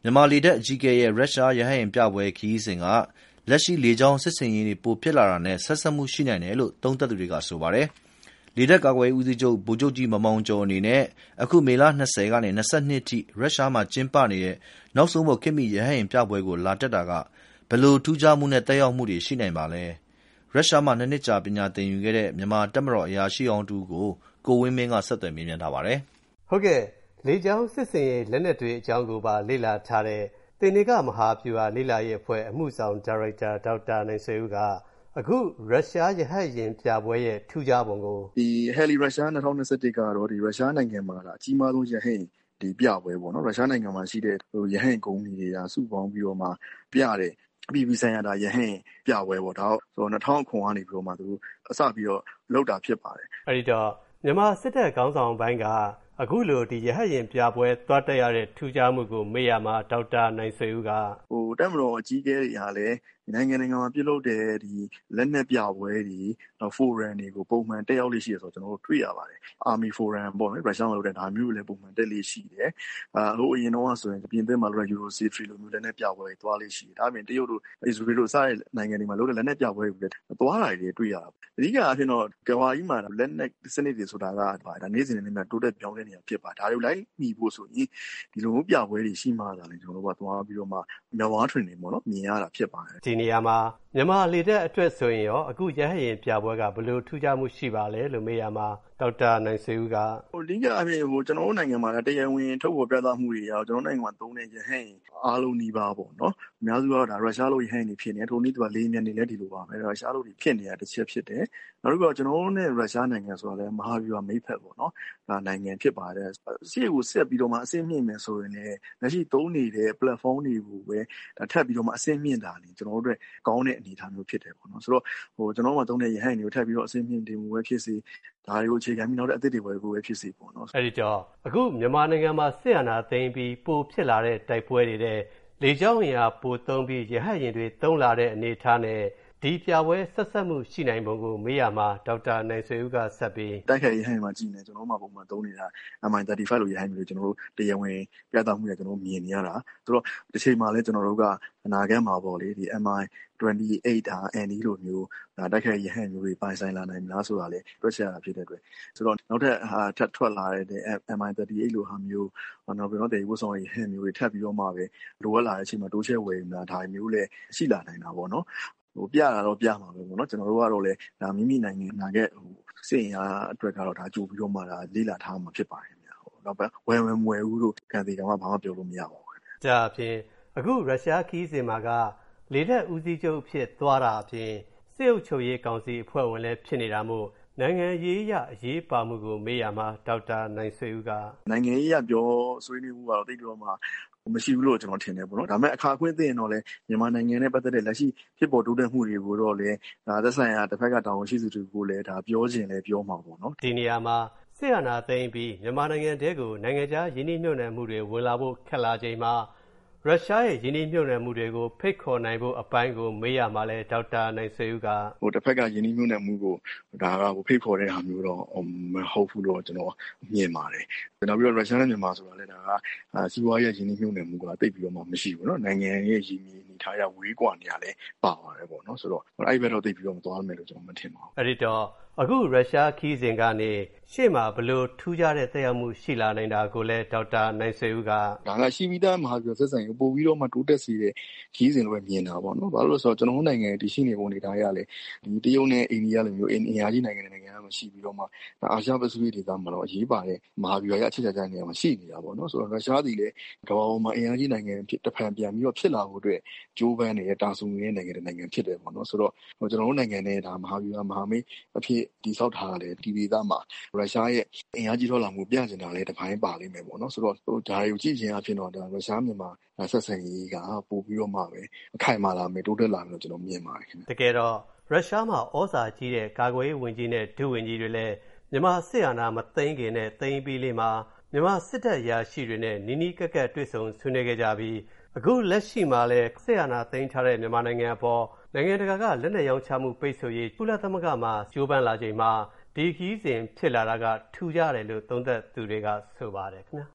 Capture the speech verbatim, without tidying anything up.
မြန်မာလေတပ်အကြီးအကဲရဲ့ရုရှားရဟတ်ယာဉ်ပြပွဲခရီးစဉ်ကလက်ရှိလေကြောင်းစစ်ဆင်ရေးတွေပိုဖြစ်လာတာနဲ့ဆက်စပ်မှုရှိနိုင်တယ်လို့သုံးသပ်သူတွေကဆိုပါတယ်။လေတပ်ကာကွယ်ရေးဦးစီးချုပ်ဗိုလ်ချုပ်ကြီးမောင်မောင်ကျော်အနေနဲ့အခုမေလ၂၀ကနေ၂၂အထိရုရှားမှာကျင်းပနေတဲ့နောက်ဆုံးပေါ်ခေတ်မီရဟတ်ယာဉ်ပြပွဲကိုလာတက်တာကဘယ်လိုထူးခြားမှုနဲ့သက်ရောက်မှုတွေရှိနိုင်ပါလဲ။ရုရှားမှာနှစ်နှစ်ကြာပညာသင်ယူခဲ့တဲ့မြန်မာတပ်မတော်အရာရှိဟောင်းတဦးကိုကိုဝင်းမင်းကဆက်သွယ်မေးမြန်းထားပါတယ်။ဟုတ်ကဲ့လေကြောင်းစစ်စင်ရေးလက်နက်တွေအကြောင်းကိုပါလေ့လာထားတဲ့သေနင်္ဂမဟာဗျူဟာလေ့လာရေးအဖွဲ့အမှုဆောင်ဒါရိုက်တာဒေါက်တာနိုင်ဆွေဦးကအခုရုရှားရဟတ်ယာဉ်ပြပွဲရဲ့ထူးခြားပုံကိုဒီဟယ်လီရုရှား၂၀၂၁ကတော့ဒီရုရှားနိုင်ငံမှာအကြီးမားဆုံးရဟတ်ယာဉ်ဒီပြပွဲပေါ့နော်ရုရှားနိုင်ငံမှာရှိတဲ့ဟိုရဟတ်ယာဉ်ကုမ္ပဏီတွေကစုပေါင်းပြီးတော့မှပြတဲ့အပြည်ပြည်ဆိုင်ရာဒါရဟတ်ယာဉ်ပြပွဲပေါ့ဒါဆိုတော့၂၀၀၇ကနေပြီးတော့မှသူတို့အစပြီးတော့လုပ်တာဖြစ်ပါတယ်အဲဒီတော့မြန်မာစစ်တပ်ခေါင်းဆောင်ပိုင်းကအခုလိုဒီရဟတ်ယာဉ်ပြပွဲသွားတက်ရတဲ့ထူးခြားမှုကိုမေးရမှာဒေါက်တာနိုင်ဆွေဦးကဟိုတက်မတော်အကြီးအကဲတွေဟာလည်းနိုင်ငံနိုင်ငံမှာပြုလုပ်တဲ့ဒီလက်နက်ပြပွဲတွေတော့ forum တွေကိုပုံမှန်တက်ရောက်လို့ရှိရဆိုတော့ကျွန်တော်တို့တွေ့ရပါတယ် Army Forum ပေါ့နော်ရုရှားမှာလုပ်တဲ့ဒါမျိုးတွေလည်းပုံမှန်တက်လို့ရှိတယ်အာဟိုအရင်တော့ဆိုရင်ပြင်သစ်မှာလုပ်တဲ့ Eurosafety လိုမျိုးလက်နက်ပြပွဲတွေသွားလို့ရှိတယ်ဒါအပြင်တရုတ်တို့ Israel တို့စတဲ့နိုင်ငံတွေမှာလုပ်တဲ့လက်နက်ပြပွဲတွေလည်းသွားတာတွေတွေ့ရတာအဓိကအဖြစ်တော့ကမ္ဘာကြီးမှာလက်နက်စနစ်တွေဆိုတာကဒါနေ့စဉ်နဲ့တိုးတက်ပြောင်းလဲနေတာဖြစ်ပါဒါတွေလိုက်မိဖို့ဆိုရင်ဒီလိုမျိုးပြပွဲတွေရှိမှသာလေကျွန်တော်တို့ကသွားပြီးတော့မှမျက်ဝါးထွင်နေပေါ့နော်မြင်ရတာဖြစ်ပါတယ်ဒီနေရာမှာမြန်မာလေတပ်အတွက်ဆိုရင်ရောအခုရဟတ်ယာဉ်ပြပွဲကဘယ်လိုထူးခြားမှုရှိပါလဲလို့မေးရမှာဒေါက်တာနိုင်ဆွေဦးကဟိုအဓိကအဖြစ်ဟိုကျွန်တော်တို့နိုင်ငံမှာတရားဝင်ထုတ်ဖော်ပြသမှုတွေရောကျွန်တော်နိုင်ငံမှာသုံးတဲ့ရဟတ်ယာဉ်အားလုံးနှီးပါပေါ့နော်အများစုကတော့ဒါရုရှားလိုရဟတ်ယာဉ်တွေဖြစ်နေထိုနည်းသူကလေးမြန်နေလဲဒီလိုပါပဲရုရှားလိုတွေဖြစ်နေတာတစ်ချက်ဖြစ်တယ်နောက်တစ်ခုကကျွန်တော်တို့နဲ့ရုရှားနိုင်ငံဆိုတာလည်းမဟာဗျူဟာမိတ်ဖက်ပေါ့နော်ဒါနိုင်ငံဖြစ်ပါတယ်ရှေ့ကိုဆက်ပြီးတော့မှအဆင့်မြင့်မယ်ဆိုရင်လည်းလက်ရှိသုံးနေတဲ့ platform တွေကိုပဲဒါထပ်ပြီးတော့မှအဆင့်မြင့်တာနေကျွန်တော်တို့အတွက်ကောင်းတဲ့အနေအထားမျိုးဖြစ်တယ်ပေါ့နော်ဆိုတော့ဟိုကျွန်တော်တို့မှာသုံးတဲ့ရဟတ်ယာဉ်တွေကိုထပ်ပြီးတော့အဆင့်မြင့်တင်မှုပဲဖြစ်စေဒါတွေကိုအခြေခံပြီးနောက်တဲ့အသစ်တွေဝယ်ဖို့ပဲဖြစ်စေပေါ့နော်အဲ့ဒီတော့အခုမြန်မာနိုင်ငံမှာစစ်အာဏာသိမ်းပြီးပိုဖြစ်လာတဲ့တိုက်ပွဲတွေတဲ့လေကြောင်းအင်အားပိုသုံးပြီးရဟတ်ယာဉ်တွေသုံးလာတဲ့အနေအထားနဲ့ဒီပြပွဲဆက်ဆက်မှုရှိနိုင်ပုံကိုမေးရမှာဒေါက်တာနိုင်ဆွေဦးကဆက်ပြီးတိုက်ခိုက်ရဟတ်ယာဉ်မှာကြည့်နေကျွန်တော်တို့မှာပုံမှန်သုံးနေတာ M I thirty-five လိုရဟတ်ယာဉ်တွေကျွန်တော်တို့တရားဝင်ပြသမှုတွေကျွန်တော်တို့မြင်နေရတာဆိုတော့တစ်ချိန်မှာလဲကျွန်တော်တို့ကအနာဂတ်မှာပေါ့လေဒီ M I twenty-eight ဟာ N E လိုမျိုးဒါတိုက်ခိုက်ရဟတ်ယာဉ်မျိုးတွေပိုင်ဆိုင်လာနိုင်မလားဆိုတာလေတွက်ချက်ရတာဖြစ်တဲ့အတွက်ဆိုတော့နောက်ထပ်ဟာထပ်ထွက်လာတဲ့ M I thirty-eight လိုဟာမျိုးနောက်ပြီးတော့တေဝတ်ဆောင်ရဟတ်မျိုးတွေထပ်ပြီးတော့မှပဲလိုအပ်လာတဲ့အချိန်မှာတိုးချဲ့ဝယ်နေတာဒါမျိုးလည်းရှိလာနိုင်တာပေါ့နော်ဟိုပြတာတော့ပြမှာပဲပေါ့နော်ကျွန်တော်တို့ကတော့လေဒါမိမိနိုင်ငံနာခဲ့ဟိုစိတ်အားအတွက်ကတော့ဒါကြိုပြီးတော့မှဒါလေးလာထားမှာဖြစ်ပါတယ်ခင်ဗျာဟိုတော့ဝယ်ဝယ်မဝယ်ဘူးလို့ခံသေးကမှဘာမှပြောလို့မရပါဘူးခင်ဗျာဒါအပြင်အခုရုရှားခီးစဉ်မှာကလေတပ်ဦးစီးချုပ်ဖြစ်သွားတာအပြင်စစ်အုပ်ချုပ်ရေးကောင်စီအဖွဲ့ဝင်လည်းဖြစ်နေတာမို့နိုင်ငံရေးရအရေးပါမှုကိုမေးရမှာဒေါက်တာနိုင်ဆွေဦးကနိုင်ငံရေးရပြောဆွေးနွေးမှုကတော့တိတ်တော့မှမရှိဘူးလို့ကျွန်တော်ထင်တယ်ပေါ့နော်ဒါပေမဲ့အခါခွင့်သိရင်တော့လေမြန်မာနိုင်ငံနဲ့ပတ်သက်တဲ့လက်ရှိဖြစ်ပေါ်တိုးတက်မှုတွေကိုတော့လေဒါသက်ဆိုင်ရာတစ်ဖက်ကတောင်းရှိသူတွေကိုလည်းဒါပြောခြင်းလည်းပြောမှာပေါ့နော်ဒီနေရာမှာစစ်အာဏာသိမ်းပြီးမြန်မာနိုင်ငံတဲကိုနိုင်ငံခြားယင်းနှိမ့်ညွှန်နယ်မှုတွေဝင်လာဖို့ခက်လာချိန်မှာရုရှားရဲ့ယင်းနှိမ့်ညွှန်နယ်မှုတွေကိုဖိတ်ခေါ်နိုင်ဖို့အပိုင်းကိုမေးရမှာလဲဒေါက်တာနိုင်ဆွေဦးကဟိုတစ်ဖက်ကယင်းနှိမ့်ညွှန်နယ်မှုကိုဒါကဟိုဖိတ်ခေါ်တဲ့ဟာမျိုးတော့မဟုတ်ဘူးလို့ကျွန်တော်မြင်ပါတယ်နောက်ပြီးတော့ရုရှားနဲ့မြန်မာဆိုတာလည်းဒါကစီးပွားရေးယင်းနှိမ့်ညွှန်နယ်မှုကတိတ်ပြီးတော့မှမရှိဘူးเนาะနိုင်ငံရဲ့ရင်းမြစ်နေထားရဝေးကွာနေရလဲပါပါတယ်ပေါ့เนาะဆိုတော့အဲ့ဘက်တော့တိတ်ပြီးတော့မသွားမယ်လို့ကျွန်တော်မထင်ပါဘူးအဲ့ဒီတော့အခုရုရှားခီးစဉ်ကနေရှေ့မှာဘလို့ထူးခြားတဲ့သက်ရောက်မှုရှိလာနိုင်တာကိုလည်းဒေါက်တာနိုင်ဆွေဦးကဒါကရှိပြီးသားမဟာဗျူဟာဆက်ဆံရေးပို့ပြီးတော့မှတိုးတက်စေတဲ့ခီးစဉ်လိုပဲမြင်တာပေါ့နော်။ဘာလို့လဲဆိုတော့ကျွန်တော်တို့နိုင်ငံတည်ရှိနေပုံနေတာရလေဒီတရုတ်နဲ့အိန္ဒိယလိုမျိုးအင်အားကြီးနိုင်ငံတွေနိုင်ငံတွေမှာရှိပြီးတော့မှအာရှပစိဖိတ်ဒေသမှာတော့အရေးပါတဲ့မဟာဗျူဟာရအချက်ချာချာနေရာမှာရှိနေတာပေါ့နော်။ဆိုတော့ရုရှားသည်လည်းကမ္ဘာပေါ်မှာအင်အားကြီးနိုင်ငံဖြစ်တစ်ဖန်ပြန်ပြီးတော့ဖြစ်လာဖို့အတွက်ဂျိုးပန်းနေတဲ့တာဆူနေတဲ့နိုင်ငံတွေနိုင်ငံဖြစ်တယ်ပေါ့နော်။ဆိုတော့ကျွန်တော်တို့နိုင်ငံနဲ့ဒါမဟာဗျူဟာမဟာမိတ်အဖြစ်တည်ဆောက်ထားတယ်ဒီဒေသမှာရုရှားရဲ့အင်အားကြီးထွက်လာမှုပြကျင်တာလည်းတစ်ပိုင်းပါလိမ့်မယ်ပေါ့နော်ဆိုတော့ဒါတွေကိုကြည့်ချင်းအဖြစ်တော့ဒါရုရှားမြန်မာဆက်ဆံရေးကပို့ပြီးတော့မှပဲအခိုင်မာလာမယ်တိုးတက်လာမယ်လို့ကျွန်တော်မြင်ပါတယ်ခင်ဗျတကယ်တော့ရုရှားမှာဩဇာကြီးတဲ့ကာကွယ်ရေးဝန်ကြီးနဲ့ဒုဝန်ကြီးတွေလည်းမြန်မာစစ်အာဏာမသိမ်းခင်နဲ့သိမ်းပြီးလေးမှာမြန်မာစစ်တပ်ရာရှိတွေနဲ့နီးနီးကပ်ကပ်တွေ့ဆုံဆွေးနွေးခဲ့ကြပြီးအခုလက်ရှိမှာလည်းစစ်အာဏာသိမ်းထားတဲ့မြန်မာနိုင်ငံအပေါ်နိုင်ငံတကာကလက်နက်ရောင်းချမှုပိတ်ဆို့ရေးကုလသမဂ္ဂမှာကြိုးပမ်းလာချိန်မှာဒီခီးစဉ်ဖြစ်လာတာကထူးခြားတယ်လို့သုံးသပ်သူတွေကဆိုပါတယ်ခင်ဗျာ